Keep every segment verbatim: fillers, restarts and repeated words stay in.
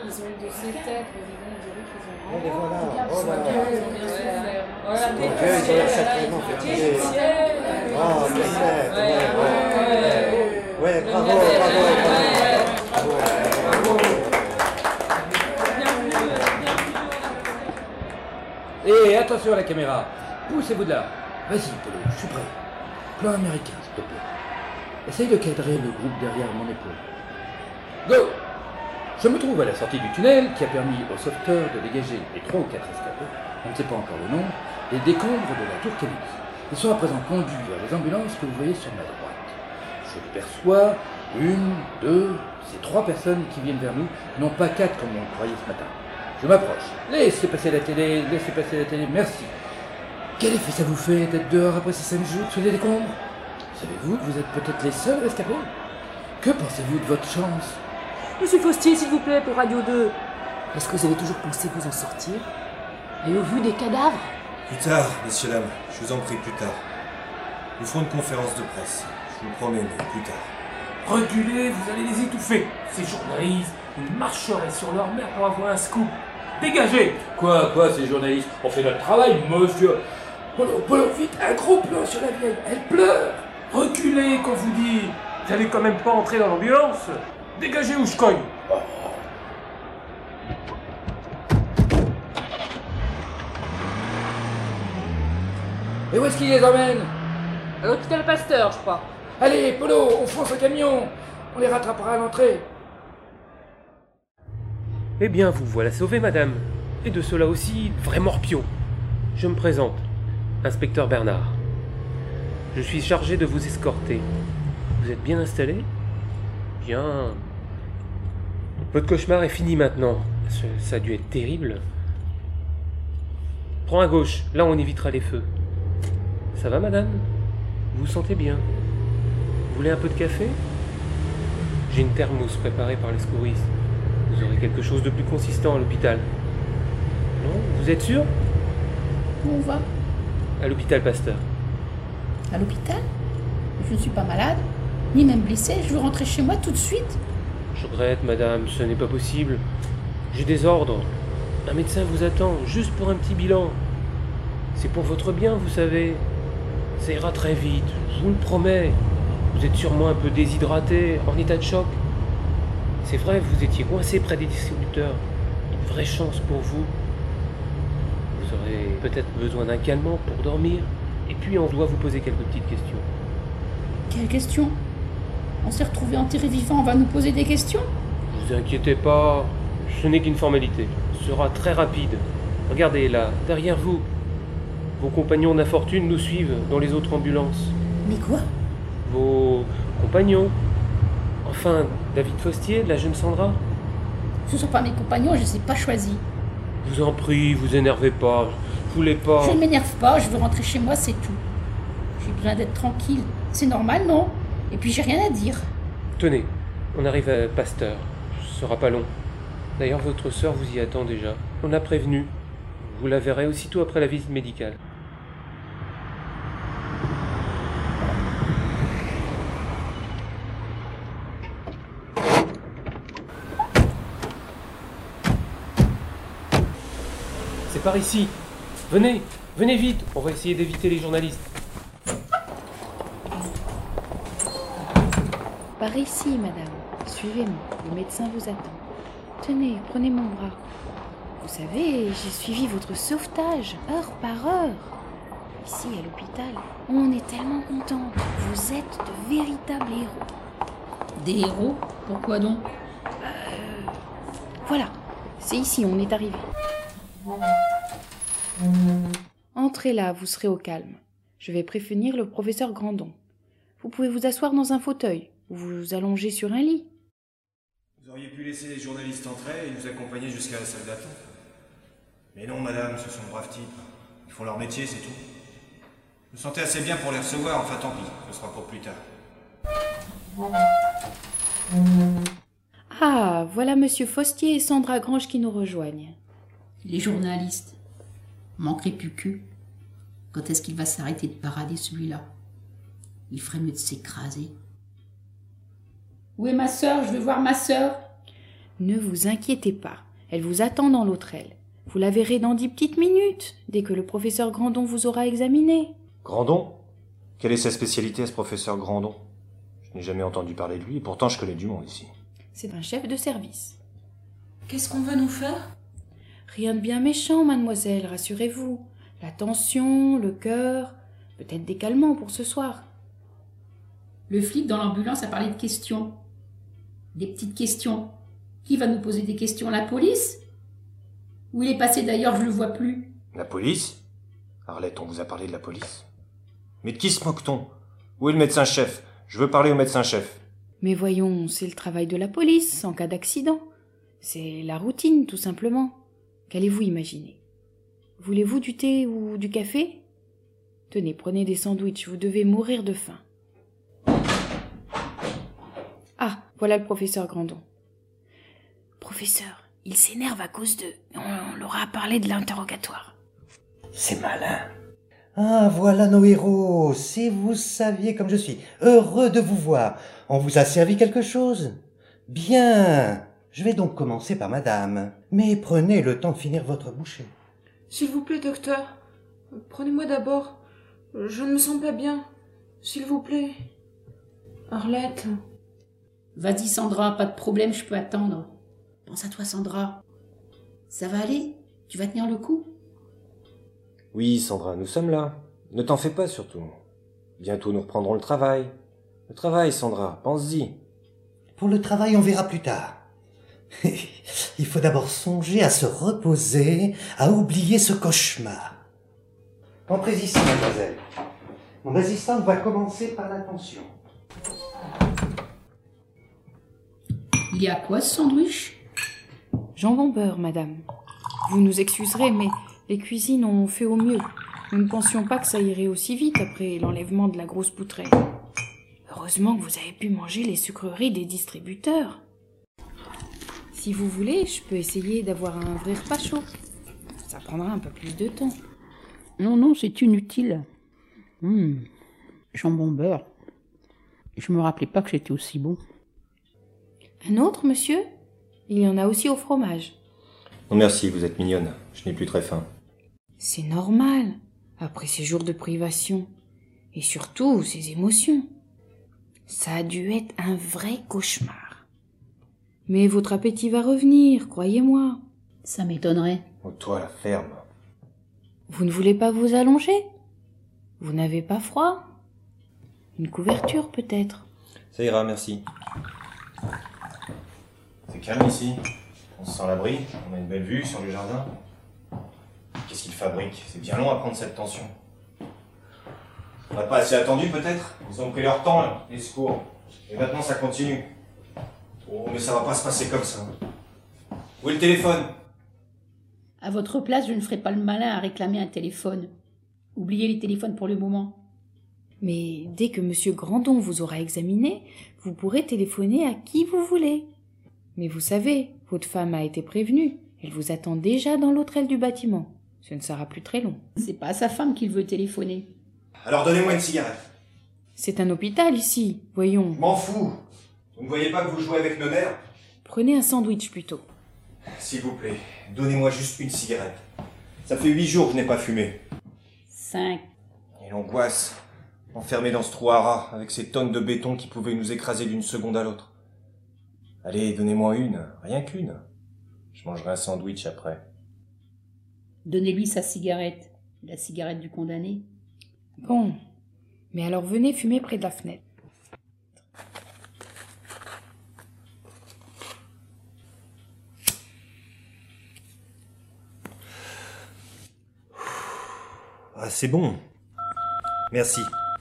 Ils ont de ces têtes, on dirait qu'ils ont Oh, les voilà, oh là là. ils ont bien souffert. Mon Dieu, ils ont l'air sacrément fatigués. Ah, peut-être, ouais, ouais. Ouais, bravo, bravo, bravo. Bravo. Et attention à la caméra. Poussez-vous de là. Vas-y, Polo, je suis prêt. Plan américain, s'il te plaît. Essaye de cadrer le groupe derrière mon épaule. Go! Je me trouve à la sortie du tunnel qui a permis aux sauveteurs de dégager les trois ou quatre escapés, on ne sait pas encore le nom, les décombres de la tour Kennedy. Ils sont à présent conduits vers les ambulances que vous voyez sur ma droite. Je perçois une, deux, ces trois personnes qui viennent vers nous, non pas quatre comme on le croyait ce matin. Je m'approche. Laissez passer la télé, laissez passer la télé, merci. Quel effet ça vous fait d'être dehors après ces cinq jours sous les décombres? Savez-vous que vous êtes peut-être les seuls rescapés? Que pensez-vous de votre chance? Monsieur Fostier, s'il vous plaît, pour Radio deux. Est-ce que vous avez toujours pensé vous en sortir? Et au vu des cadavres? Plus tard, messieurs, dames, je vous en prie, plus tard. Nous ferons une conférence de presse. Je vous le promets, mais plus tard. Reculez, vous allez les étouffer. Ces journalistes, ils marcheraient sur leur mère pour avoir un scoop. Dégagez! Quoi, quoi, ces journalistes? On fait notre travail, monsieur. Polo, Polo, vite, un gros plan sur la vieille, elle pleure. Reculez, qu'on vous dit. Vous allez quand même pas entrer dans l'ambulance. Dégagez ou je cogne. Et où est-ce qu'ils les emmènent? À l'hôpital Pasteur, je crois. Allez, Polo, on fonce au camion. On les rattrapera à l'entrée. Eh bien, vous voilà sauvé, madame. Et de cela aussi, vrai morpion. Je me présente, inspecteur Bernard. Je suis chargé de vous escorter. Vous êtes bien installé? Bien. Votre cauchemar est fini maintenant. Ça, ça a dû être terrible. Prends à gauche, là on évitera les feux. Ça va, madame? Vous vous sentez bien? Vous voulez un peu de café? J'ai une thermos préparée par les secouristes. Vous aurez quelque chose de plus consistant à l'hôpital. Non? Vous êtes sûr? Où on va? À l'hôpital Pasteur. À l'hôpital? Je ne suis pas malade, ni même blessée. Je veux rentrer chez moi tout de suite. Je regrette, madame, ce n'est pas possible. J'ai des ordres. Un médecin vous attend, juste pour un petit bilan. C'est pour votre bien, vous savez. Ça ira très vite, je vous le promets. Vous êtes sûrement un peu déshydraté, en état de choc. C'est vrai, vous étiez coincé près des distributeurs. Une vraie chance pour vous. Vous aurez peut-être besoin d'un calmant pour dormir. Et puis on doit vous poser quelques petites questions. Quelle question? On s'est retrouvés enterrés vivants, on va nous poser des questions? Ne vous inquiétez pas, ce n'est qu'une formalité. Ce sera très rapide. Regardez là, derrière vous. Vos compagnons d'infortune nous suivent dans les autres ambulances. Mais quoi? Vos compagnons. Enfin, David Fostier, la jeune Sandra. Ce ne sont pas mes compagnons, je ne les ai pas choisis. Je vous en prie, vous énervez pas. Je voulais pas... Je ne m'énerve pas, je veux rentrer chez moi, c'est tout. J'ai besoin d'être tranquille. C'est normal, non? Et puis j'ai rien à dire. Tenez, on arrive à Pasteur. Ce sera pas long. D'ailleurs, votre sœur vous y attend déjà. On a prévenu. Vous la verrez aussitôt après la visite médicale. C'est par ici. Venez, venez vite. On va essayer d'éviter les journalistes. Par ici, madame. Suivez-moi. Le médecin vous attend. Tenez, prenez mon bras. Vous savez, j'ai suivi votre sauvetage, heure par heure. Ici, à l'hôpital, on est tellement contents. Vous êtes de véritables héros. Des héros? Pourquoi donc? Euh... Voilà, c'est ici, on est arrivé. Entrez là, vous serez au calme. Je vais prévenir le professeur Grandon. Vous pouvez vous asseoir dans un fauteuil, ou vous allonger sur un lit. Vous auriez pu laisser les journalistes entrer et nous accompagner jusqu'à la salle d'attente. Mais non, madame, ce sont de braves types. Ils font leur métier, c'est tout. Je me sentais assez bien pour les recevoir, enfin tant pis, ce sera pour plus tard. Ah, voilà Monsieur Fostier et Sandra Grange qui nous rejoignent. Les journalistes. Manquerait plus que. Quand est-ce qu'il va s'arrêter de parader celui-là? Il ferait mieux de s'écraser. Où est ma sœur? Je veux voir ma sœur. Ne vous inquiétez pas, elle vous attend dans l'autre aile. Vous la verrez dans dix petites minutes, dès que le professeur Grandon vous aura examiné. Grandon? Quelle est sa spécialité à ce professeur Grandon? Je n'ai jamais entendu parler de lui, et pourtant je connais du monde ici. C'est un chef de service. Qu'est-ce qu'on va nous faire? Rien de bien méchant, mademoiselle, rassurez-vous. La tension, le cœur, peut-être des calmants pour ce soir. Le flic dans l'ambulance a parlé de questions. Des petites questions. Qui va nous poser des questions? La police? Où il est passé d'ailleurs, je ne le vois plus. La police? Arlette, on vous a parlé de la police? Mais de qui se moque-t-on? Où est le médecin-chef? Je veux parler au médecin-chef. Mais voyons, c'est le travail de la police en cas d'accident. C'est la routine, tout simplement. Qu'allez-vous imaginer? Voulez-vous du thé ou du café? Tenez, prenez des sandwichs, vous devez mourir de faim. Ah, voilà le professeur Grandon. Professeur, il s'énerve à cause de... On leur a parlé de l'interrogatoire. C'est malin. Ah, voilà nos héros. Si vous saviez comme je suis heureux de vous voir. On vous a servi quelque chose? Bien. Je vais donc commencer par madame. Mais prenez le temps de finir votre bouchée. S'il vous plaît, docteur. Prenez-moi d'abord. Je ne me sens pas bien. S'il vous plaît. Arlette. Vas-y Sandra, pas de problème, je peux attendre. Pense à toi Sandra. Ça va aller? Tu vas tenir le coup? Oui, Sandra, nous sommes là. Ne t'en fais pas surtout. Bientôt nous reprendrons le travail. Le travail, Sandra, pense-y. Pour le travail, on verra plus tard. Il faut d'abord songer à se reposer, à oublier ce cauchemar. Entrez ici, mademoiselle. Mon assistante va commencer par l'attention. Il y a quoi ce sandwich? Jambon beurre, madame. Vous nous excuserez, mais les cuisines ont fait au mieux. Nous ne pensions pas que ça irait aussi vite après l'enlèvement de la grosse poutrelle. Heureusement que vous avez pu manger les sucreries des distributeurs. Si vous voulez, je peux essayer d'avoir un vrai repas chaud. Ça prendra un peu plus de temps. Non, non, c'est inutile. Hum, jambon beurre. Je me rappelais pas que c'était aussi bon. Un autre, monsieur? Il y en a aussi au fromage. Non merci, vous êtes mignonne. Je n'ai plus très faim. C'est normal, après ces jours de privation. Et surtout, ces émotions. Ça a dû être un vrai cauchemar. Mais votre appétit va revenir, croyez-moi. Ça m'étonnerait. Oh, toi, la ferme. Vous ne voulez pas vous allonger? Vous n'avez pas froid? Une couverture, peut-être? Ça ira, merci. C'est calme ici. On se sent à l'abri. On a une belle vue sur le jardin. Qu'est-ce qu'ils fabriquent? C'est bien long à prendre cette tension. On n'a pas assez attendu, peut-être? Ils ont pris leur temps, là, les secours. Et maintenant, ça continue. Oh, mais ça va pas se passer comme ça. Où est le téléphone? À votre place, je ne ferai pas le malin à réclamer un téléphone. Oubliez les téléphones pour le moment. Mais dès que monsieur Grandon vous aura examiné, vous pourrez téléphoner à qui vous voulez. Mais vous savez, votre femme a été prévenue. Elle vous attend déjà dans l'autre aile du bâtiment. Ce ne sera plus très long. C'est pas à sa femme qu'il veut téléphoner. Alors donnez-moi une cigarette. C'est un hôpital ici, voyons. Je m'en fous. Vous ne voyez pas que vous jouez avec nos nerfs? Prenez un sandwich plutôt. S'il vous plaît, donnez-moi juste une cigarette. Ça fait huit jours que je n'ai pas fumé. Cinq. Et l'angoisse, enfermé dans ce trou à rats, avec ces tonnes de béton qui pouvaient nous écraser d'une seconde à l'autre. Allez, donnez-moi une, rien qu'une. Je mangerai un sandwich après. Donnez-lui sa cigarette. La cigarette du condamné. Bon, mais alors venez fumer près de la fenêtre. Ah, c'est bon. Merci.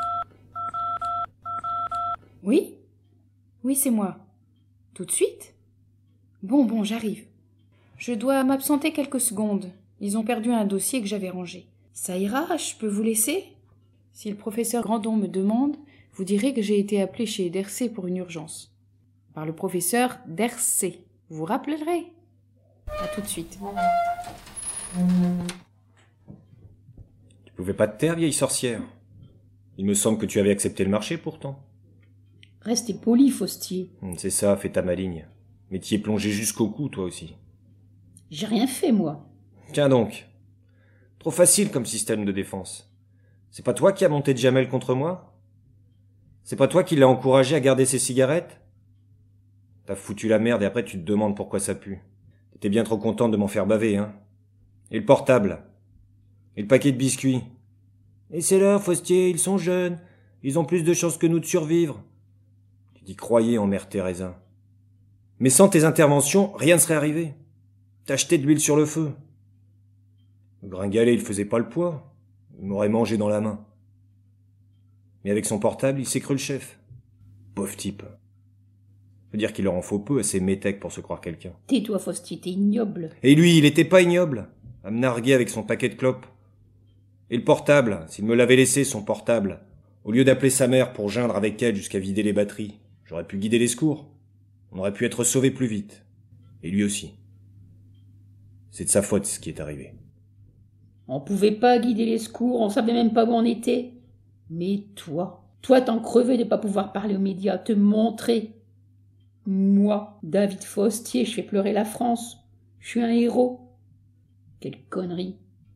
Oui? Oui, c'est moi. Tout de suite? Bon, bon, j'arrive. Je dois m'absenter quelques secondes. Ils ont perdu un dossier que j'avais rangé. Ça ira, je peux vous laisser? Si le professeur Grandon me demande, vous direz que j'ai été appelé chez Dercé pour une urgence. Par le professeur Dercé. Vous vous rappellerez? À tout de suite. Tu pouvais pas te taire, vieille sorcière. Il me semble que tu avais accepté le marché, pourtant. Restez poli, Faustier. C'est ça, fais ta maligne. Mais t'y es plongé jusqu'au cou, toi aussi. J'ai rien fait, moi. Tiens donc. Trop facile comme système de défense. C'est pas toi qui as monté Jamel contre moi? C'est pas toi qui l'as encouragé à garder ses cigarettes? T'as foutu la merde et après tu te demandes pourquoi ça pue. T'étais bien trop contente de m'en faire baver, hein. Et le portable? Et le paquet de biscuits? Et c'est là, Faustier, ils sont jeunes. Ils ont plus de chances que nous de survivre. Tu t'y croyais en Mère Teresa. Mais sans tes interventions, rien ne serait arrivé. T'as jeté de l'huile sur le feu. Le gringalet, il faisait pas le poids. Il m'aurait mangé dans la main. Mais avec son portable, il s'est cru le chef. Pauvre type. Faut dire qu'il leur en faut peu à ces métèques pour se croire quelqu'un. Tais-toi, Faustier, t'es ignoble. Et lui, il était pas ignoble. À me narguer avec son paquet de clopes. Et le portable, s'il me l'avait laissé, son portable, au lieu d'appeler sa mère pour geindre avec elle jusqu'à vider les batteries, j'aurais pu guider les secours. On aurait pu être sauvés plus vite. Et lui aussi. C'est de sa faute ce qui est arrivé. On pouvait pas guider les secours, on savait même pas où on était. Mais toi, toi t'en crevais de pas pouvoir parler aux médias, te montrer. Moi, David Faustier, je fais pleurer la France. Je suis un héros. Quelle connerie.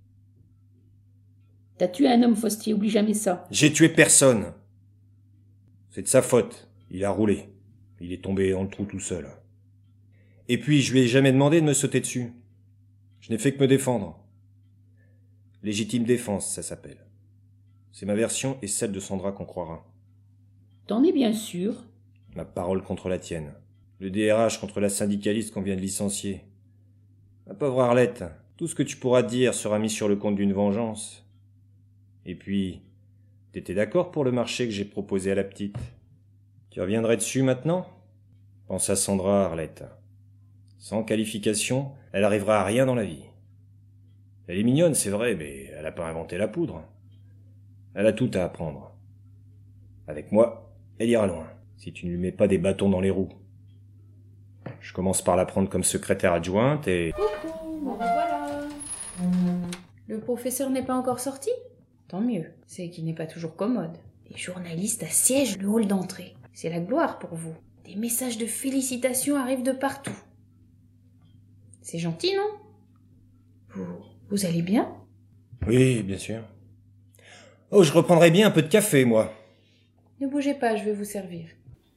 T'as tué un homme, Faustier, oublie jamais ça. J'ai tué personne. C'est de sa faute. Il a roulé. Il est tombé dans le trou tout seul. Et puis, je lui ai jamais demandé de me sauter dessus. Je n'ai fait que me défendre. Légitime défense, ça s'appelle. C'est ma version et celle de Sandra qu'on croira. T'en es bien sûr. Ma parole contre la tienne. Le D R H contre la syndicaliste qu'on vient de licencier. Ma pauvre Arlette, tout ce que tu pourras dire sera mis sur le compte d'une vengeance. Et puis, t'étais d'accord pour le marché que j'ai proposé à la petite? Tu reviendrais dessus maintenant? Pense à Sandra, Arlette. Sans qualification, elle arrivera à rien dans la vie. Elle est mignonne, c'est vrai, mais elle n'a pas inventé la poudre. Elle a tout à apprendre. Avec moi, elle ira loin, si tu ne lui mets pas des bâtons dans les roues. Je commence par la prendre comme secrétaire adjointe et... Coucou, bon ben voilà. Le professeur n'est pas encore sorti? Tant mieux, c'est qu'il n'est pas toujours commode. Les journalistes assiègent le hall d'entrée. C'est la gloire pour vous. Des messages de félicitations arrivent de partout. C'est gentil, non? Vous, vous allez bien? Oui, bien sûr. Oh, je reprendrai bien un peu de café, moi. Ne bougez pas, je vais vous servir.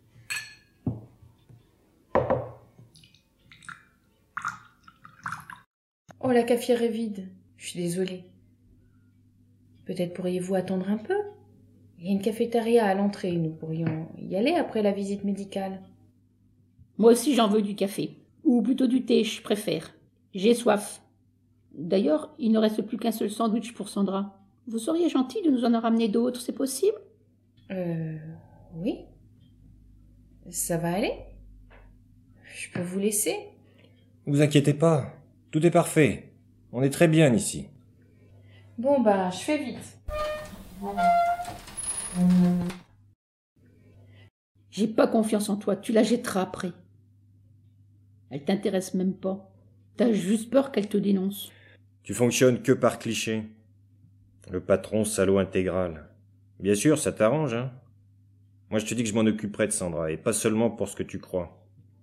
Oh, la cafetière est vide. Je suis désolée. Peut-être pourriez-vous attendre un peu? Il y a une cafétéria à l'entrée. Nous pourrions y aller après la visite médicale. Moi aussi j'en veux du café. Ou plutôt du thé, je préfère. J'ai soif. D'ailleurs, il ne reste plus qu'un seul sandwich pour Sandra. Vous seriez gentil de nous en ramener d'autres, c'est possible? Euh... Oui. Ça va aller? Je peux vous laisser? Vous inquiétez pas. Tout est parfait. On est très bien ici. Bon, bah, je fais vite. J'ai pas confiance en toi, tu la jetteras après. Elle t'intéresse même pas. T'as juste peur qu'elle te dénonce. Tu fonctionnes que par cliché. Le patron salaud intégral. Bien sûr, ça t'arrange, hein. Moi, je te dis que je m'en occuperai de Sandra, et pas seulement pour ce que tu crois.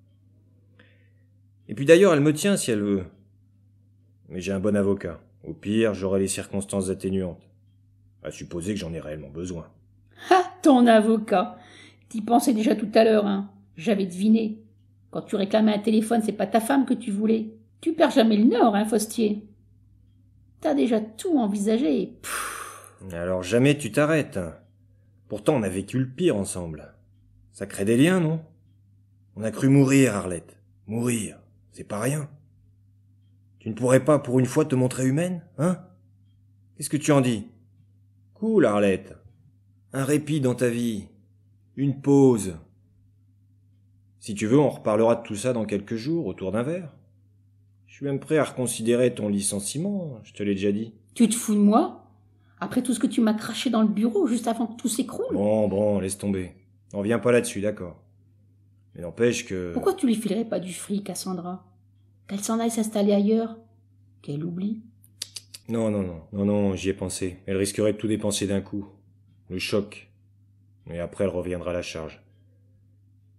Et puis d'ailleurs, elle me tient si elle veut. Mais j'ai un bon avocat. Au pire, j'aurai les circonstances atténuantes. À supposer que j'en ai réellement besoin. Ah, ton avocat. T'y pensais déjà tout à l'heure, hein. J'avais deviné. Quand tu réclamais un téléphone, c'est pas ta femme que tu voulais. Tu perds jamais le nord, hein, Faustier. T'as déjà tout envisagé. Pfff. Alors jamais tu t'arrêtes. Pourtant, on a vécu le pire ensemble. Ça crée des liens, non? On a cru mourir, Arlette. Mourir, c'est pas rien. Tu ne pourrais pas, pour une fois, te montrer humaine, hein? Qu'est-ce que tu en dis? Cool, Arlette. Un répit dans ta vie. Une pause. Si tu veux, on reparlera de tout ça dans quelques jours, autour d'un verre. Je suis même prêt à reconsidérer ton licenciement, je te l'ai déjà dit. Tu te fous de moi? Après tout ce que tu m'as craché dans le bureau, juste avant que tout s'écroule? Bon, bon, laisse tomber. On revient pas là-dessus, d'accord. Mais n'empêche que... Pourquoi tu lui filerais pas du fric à Sandra? Qu'elle s'en aille s'installer ailleurs? Qu'elle oublie? Non, non, non, non, non, j'y ai pensé. Elle risquerait de tout dépenser d'un coup. Le choc. Et après, elle reviendra à la charge.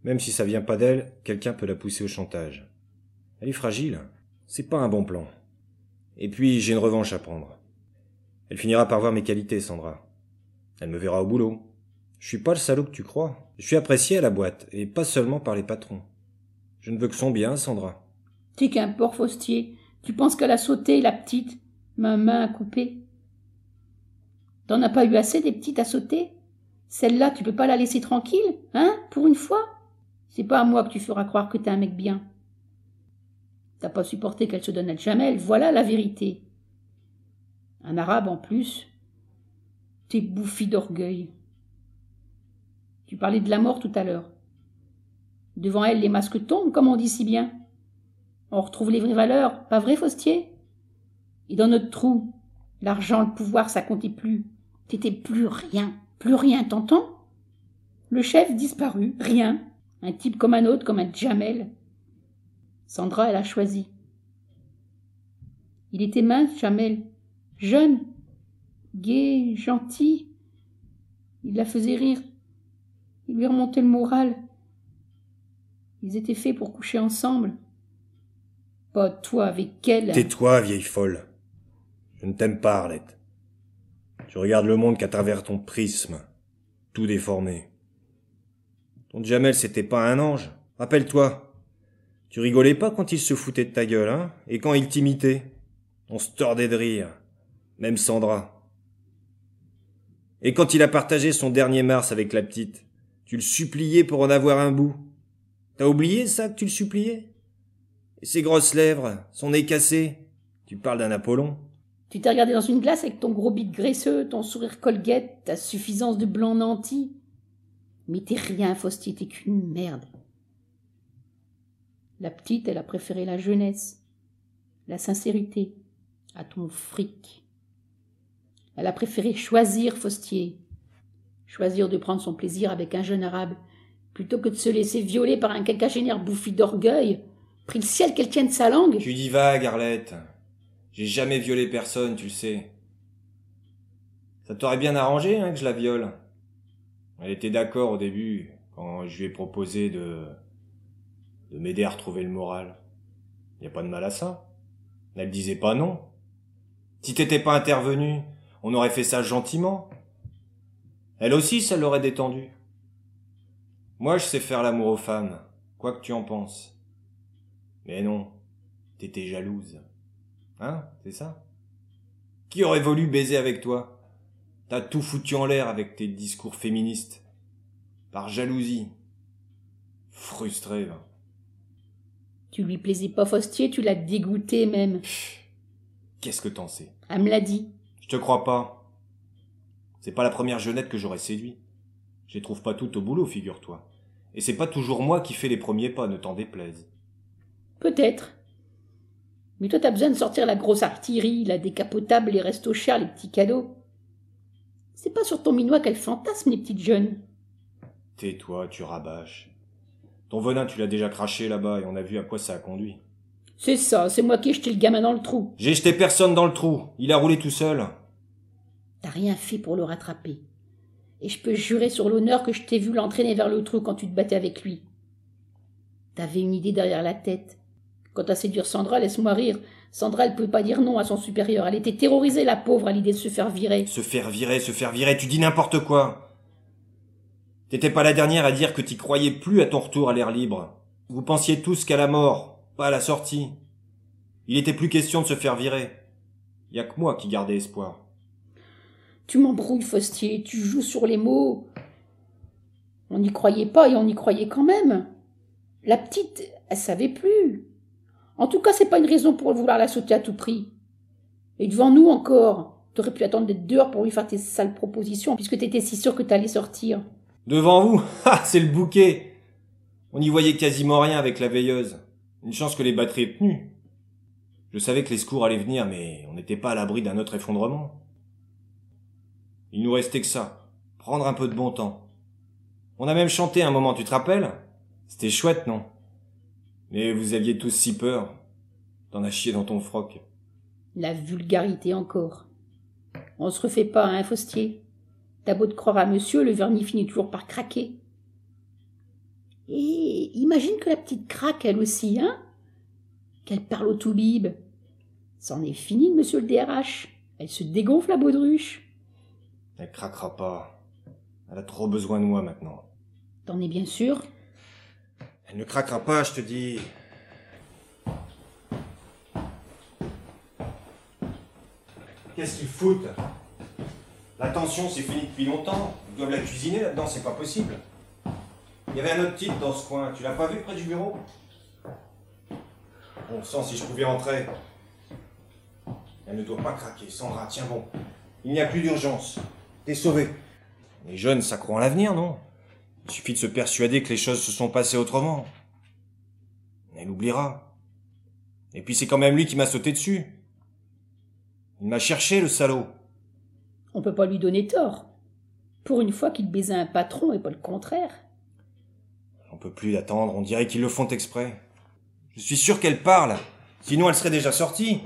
Même si ça vient pas d'elle, quelqu'un peut la pousser au chantage. Elle est fragile. C'est pas un bon plan. Et puis, j'ai une revanche à prendre. Elle finira par voir mes qualités, Sandra. Elle me verra au boulot. Je suis pas le salaud que tu crois. Je suis apprécié à la boîte, et pas seulement par les patrons. Je ne veux que son bien, Sandra. T'es qu'un porc Faustier. Tu penses qu'elle a sauté, la petite, ma main à couper. T'en as pas eu assez des petites à sauter? Celle-là, tu peux pas la laisser tranquille, hein, pour une fois? C'est pas à moi que tu feras croire que t'es un mec bien. T'as pas supporté qu'elle se donne à Jamel, voilà la vérité. Un arabe en plus. T'es bouffi d'orgueil. Tu parlais de la mort tout à l'heure. Devant elle, les masques tombent, comme on dit si bien. On retrouve les vraies valeurs, pas vrai, Faustier? Et dans notre trou, l'argent, le pouvoir, ça comptait plus. T'étais plus rien, plus rien, t'entends? Le chef disparu, rien. Un type comme un autre, comme un Jamel. Sandra, elle a choisi. Il était mince, Jamel. Jeune, gai, gentil. Il la faisait rire. Il lui remontait le moral. Ils étaient faits pour coucher ensemble. Pas toi avec elle. Tais-toi, vieille folle. Je ne t'aime pas, Arlette. Tu regardes le monde qu'à travers ton prisme, tout déformé. Ton Jamel, c'était pas un ange. Rappelle-toi. Tu rigolais pas quand il se foutait de ta gueule, hein? Et quand il t'imitait. On se tordait de rire. Même Sandra. Et quand il a partagé son dernier Mars avec la petite, tu le suppliais pour en avoir un bout. T'as oublié ça que tu le suppliais? Et ses grosses lèvres, son nez cassé. Tu parles d'un Apollon. Tu t'es regardé dans une glace avec ton gros bit graisseux, ton sourire Colgate, ta suffisance de blanc nanti. Mais t'es rien, Faustier, t'es qu'une merde. La petite, elle a préféré la jeunesse, la sincérité, à ton fric. Elle a préféré choisir, Faustier. Choisir de prendre son plaisir avec un jeune arabe, plutôt que de se laisser violer par un quinquagénaire bouffi d'orgueil. Prie le ciel qu'elle tienne sa langue. Tu divagues, Arlette. J'ai jamais violé personne, tu le sais. Ça t'aurait bien arrangé, hein, que je la viole. Elle était d'accord au début, quand je lui ai proposé de... de m'aider à retrouver le moral. Y a pas de mal à ça. Elle disait pas non. Si t'étais pas intervenu, on aurait fait ça gentiment. Elle aussi, ça l'aurait détendu. Moi, je sais faire l'amour aux femmes, quoi que tu en penses. Mais non, t'étais jalouse. Hein, c'est ça? Qui aurait voulu baiser avec toi? T'as tout foutu en l'air avec tes discours féministes. Par jalousie. Frustré, va. Tu lui plaisais pas, Faustier, tu l'as dégoûté même. Qu'est-ce que t'en sais? Elle me l'a dit. Je te crois pas. C'est pas la première jeunette que j'aurais séduit. Je les trouve pas toutes au boulot, figure-toi. Et c'est pas toujours moi qui fais les premiers pas, ne t'en déplaise. Peut-être. Mais toi, t'as besoin de sortir la grosse artillerie, la décapotable, les restos chers, les petits cadeaux. C'est pas sur ton minois qu'elle fantasme, les petites jeunes. Tais-toi, tu rabâches. Ton venin, tu l'as déjà craché là-bas et on a vu à quoi ça a conduit. C'est ça, c'est moi qui ai jeté le gamin dans le trou. J'ai jeté personne dans le trou. Il a roulé tout seul. T'as rien fait pour le rattraper. Et je peux jurer sur l'honneur que je t'ai vu l'entraîner vers le trou quand tu te battais avec lui. T'avais une idée derrière la tête. Quant à séduire Sandra, laisse-moi rire. Sandra, elle pouvait pas dire non à son supérieur. Elle était terrorisée, la pauvre, à l'idée de se faire virer. Se faire virer, se faire virer, tu dis n'importe quoi. T'étais pas la dernière à dire que t'y croyais plus à ton retour à l'air libre. Vous pensiez tous qu'à la mort, pas à la sortie. Il était plus question de se faire virer. Y a que moi qui gardais espoir. Tu m'embrouilles, Faustier, tu joues sur les mots. On n'y croyait pas et on y croyait quand même. La petite, elle savait plus. En tout cas, c'est pas une raison pour vouloir la sauter à tout prix. Et devant nous encore, t'aurais pu attendre d'être dehors pour lui faire tes sales propositions, puisque t'étais si sûr que t'allais sortir. Devant vous? Ah, c'est le bouquet. On n'y voyait quasiment rien avec la veilleuse. Une chance que les batteries aient tenu. Je savais que les secours allaient venir, mais on n'était pas à l'abri d'un autre effondrement. Il nous restait que ça. Prendre un peu de bon temps. On a même chanté un moment, tu te rappelles? C'était chouette, non? Mais vous aviez tous si peur. T'en as chié dans ton froc. La vulgarité encore. On se refait pas, hein, Faustier? T'as beau te croire à monsieur, le vernis finit toujours par craquer. Et imagine que la petite craque, elle aussi, hein? Qu'elle parle au toubib. C'en est fini de monsieur le D R H. Elle se dégonfle la baudruche. Elle craquera pas. Elle a trop besoin de moi maintenant. T'en es bien sûr? Elle ne craquera pas, je te dis. Qu'est-ce qu'ils foutent? La tension, c'est fini depuis longtemps. Ils doivent la cuisiner là-dedans, c'est pas possible. Il y avait un autre type dans ce coin. Tu l'as pas vu près du bureau? Bon sang, si je pouvais entrer. Elle ne doit pas craquer. Sandra, tiens bon. Il n'y a plus d'urgence. T'es sauvé. Les jeunes, ça croit en l'avenir, non? Il suffit de se persuader que les choses se sont passées autrement. Elle oubliera. Et puis c'est quand même lui qui m'a sauté dessus. Il m'a cherché, le salaud. On peut pas lui donner tort. Pour une fois qu'il baisait un patron et pas le contraire. On peut plus l'attendre, on dirait qu'ils le font exprès. Je suis sûr qu'elle parle. Sinon elle serait déjà sortie.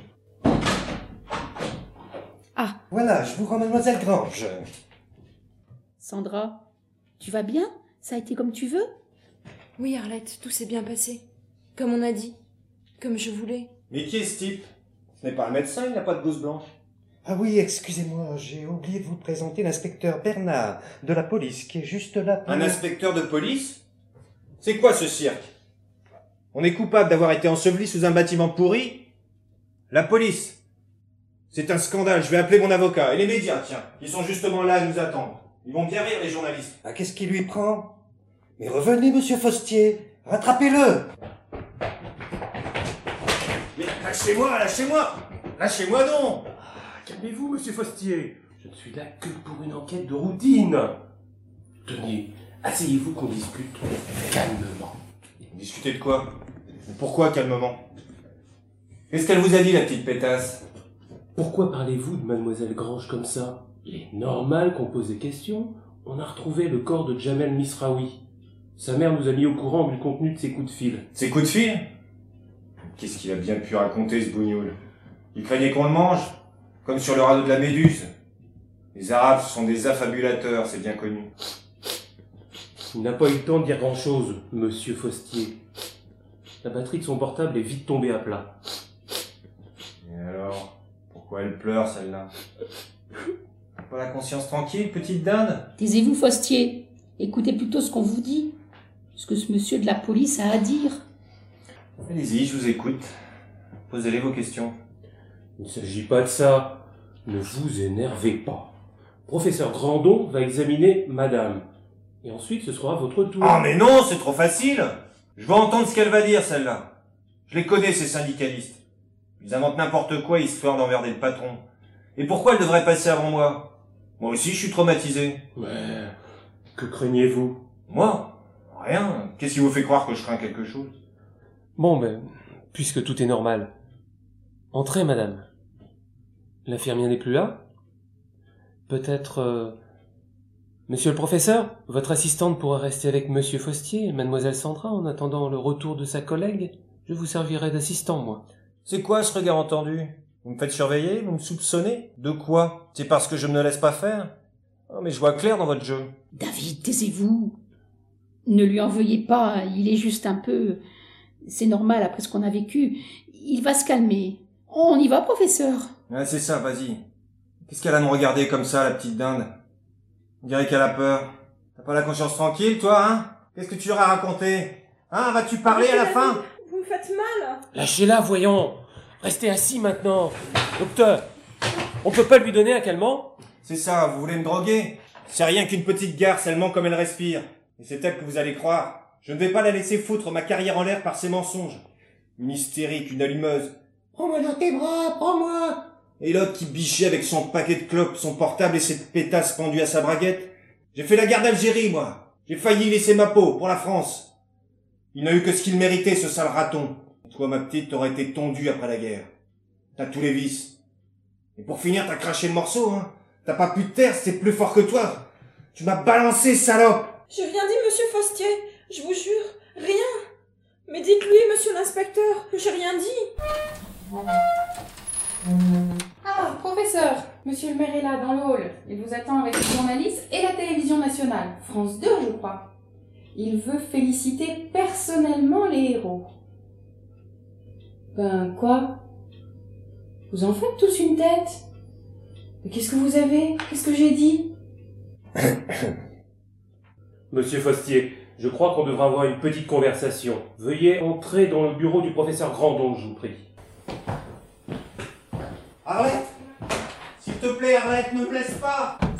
Ah, Voilà, je vous rends mademoiselle Grange. Sandra, tu vas bien? Ça a été comme tu veux? Oui, Arlette, tout s'est bien passé. Comme on a dit. Comme je voulais. Mais qui est ce type? Ce n'est pas un médecin, il n'a pas de blouse blanche. Ah oui, excusez-moi, j'ai oublié de vous présenter l'inspecteur Bernard de la police qui est juste là pour... Un inspecteur de police? C'est quoi ce cirque? On est coupable d'avoir été enseveli sous un bâtiment pourri? La police? C'est un scandale, je vais appeler mon avocat. Et les médias, tiens, ils sont justement là à nous attendre. Ils vont bien rire, les journalistes. Ah, qu'est-ce qui lui prend? Mais revenez, monsieur Fostier, rattrapez-le. Mais lâchez-moi, lâchez-moi! Lâchez-moi donc! Calmez-vous, monsieur Fostier. Je ne suis là que pour une enquête de routine. Tenez, asseyez-vous qu'on discute calmement. Discutez de quoi? Pourquoi calmement? Qu'est-ce qu'elle vous a dit, la petite pétasse? Pourquoi parlez-vous de mademoiselle Grange comme ça? Il est normal qu'on pose des questions. On a retrouvé le corps de Jamel Misraoui. Sa mère nous a mis au courant du contenu de ses coups de fil. Ses coups de fil? Qu'est-ce qu'il a bien pu raconter, ce bougnoul? Il craignait qu'on le mange? Comme sur le radeau de la Méduse. Les Arabes sont des affabulateurs, c'est bien connu. Il n'a pas eu le temps de dire grand-chose, monsieur Fostier. La batterie de son portable est vite tombée à plat. Et alors? Pourquoi elle pleure, celle-là? Pas la conscience tranquille, petite dinde? Taisez-vous, Fostier. Écoutez plutôt ce qu'on vous dit. Ce que ce monsieur de la police a à dire. Allez-y, je vous écoute. Posez-les vos questions. Il ne s'agit pas de ça. Ne vous énervez pas. Professeur Grandon va examiner madame. Et ensuite, ce sera votre tour. Ah mais non, c'est trop facile! Je veux entendre ce qu'elle va dire, celle-là. Je les connais, ces syndicalistes. Ils inventent n'importe quoi, histoire d'emmerder le patron. Et pourquoi elle devrait passer avant moi? Moi aussi, je suis traumatisé. Mais que craignez-vous? Moi? Rien. Qu'est-ce qui vous fait croire que je crains quelque chose? Bon, ben, puisque tout est normal. Entrez, madame. L'infirmier n'est plus là? Peut-être... Euh... Monsieur le professeur, votre assistante pourra rester avec monsieur Fostier et mademoiselle Sandra en attendant le retour de sa collègue. Je vous servirai d'assistant, moi. C'est quoi ce regard entendu? Vous me faites surveiller? Vous me soupçonnez? De quoi? C'est parce que je ne me laisse pas faire? Oh, mais je vois clair dans votre jeu. David, taisez-vous. Ne lui en veuillez pas, il est juste un peu... C'est normal après ce qu'on a vécu. Il va se calmer. On y va, professeur? Ouais, c'est ça, vas-y. Qu'est-ce qu'elle a à me regarder comme ça, la petite dinde? On dirait qu'elle a peur. T'as pas la conscience tranquille, toi, hein? Qu'est-ce que tu leur as raconté? Hein, vas-tu parler à la fin? Vous me faites mal. Lâchez-la, voyons. Restez assis maintenant. Docteur, on peut pas lui donner un calmant? C'est ça, vous voulez me droguer? C'est rien qu'une petite garce, elle ment comme elle respire. Et c'est elle que vous allez croire. Je ne vais pas la laisser foutre ma carrière en l'air par ses mensonges. Une hystérique, une allumeuse. Prends-moi dans tes bras, prends-moi! Et l'autre qui bichait avec son paquet de clopes, son portable et cette pétasse pendue à sa braguette. J'ai fait la guerre d'Algérie, moi. J'ai failli laisser ma peau pour la France. Il n'a eu que ce qu'il méritait, ce sale raton. Toi, ma petite, t'aurais été tondue après la guerre. T'as tous les vices. Et pour finir, t'as craché le morceau, hein. T'as pas pu te taire, c'est plus fort que toi. Tu m'as balancé, salope. J'ai rien dit, monsieur Fostier. Je vous jure, rien. Mais dites-lui, monsieur l'inspecteur, que j'ai rien dit. Ah, professeur, monsieur le maire est là, dans le hall. Il vous attend avec les journalistes et la télévision nationale. France deux, je crois. Il veut féliciter personnellement les héros. Ben quoi? Vous en faites tous une tête? Mais qu'est-ce que vous avez? Qu'est-ce que j'ai dit? Monsieur Fostier, je crois qu'on devra avoir une petite conversation. Veuillez entrer dans le bureau du professeur Grandon, je vous prie. Arlette! S'il te plaît, Arlette, ne blesse pas!